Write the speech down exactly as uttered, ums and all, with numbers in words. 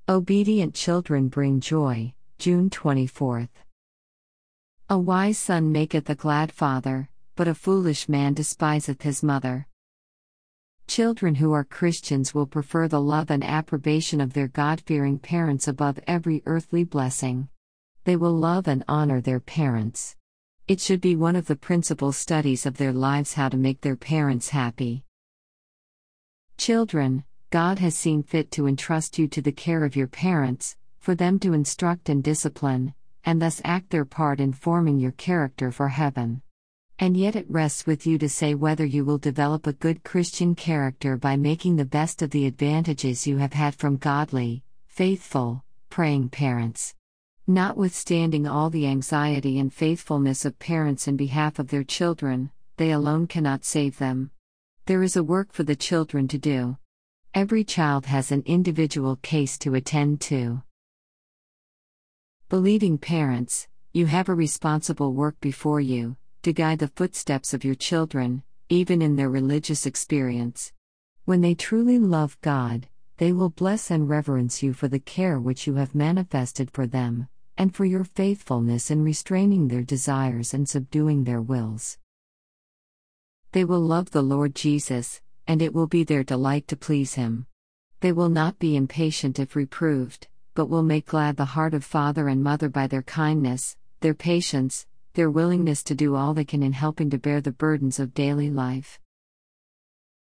Obedient children bring joy, June twenty-fourth. A wise son maketh a glad father, but a foolish man despiseth his mother. Children who are Christians will prefer the love and approbation of their God-fearing parents above every earthly blessing. They will love and honor their parents. It should be one of the principal studies of their lives how to make their parents happy. Children, God has seen fit to entrust you to the care of your parents, for them to instruct and discipline, and thus act their part in forming your character for heaven. And yet it rests with you to say whether you will develop a good Christian character by making the best of the advantages you have had from godly, faithful, praying parents. Notwithstanding all the anxiety and faithfulness of parents in behalf of their children, they alone cannot save them. There is a work for the children to do. Every child has an individual case to attend to. Believing parents, you have a responsible work before you, to guide the footsteps of your children, even in their religious experience. When they truly love God, they will bless and reverence you for the care which you have manifested for them, and for your faithfulness in restraining their desires and subduing their wills. They will love the Lord Jesus, and it will be their delight to please Him. They will not be impatient if reproved, but will make glad the heart of father and mother by their kindness, their patience, their willingness to do all they can in helping to bear the burdens of daily life.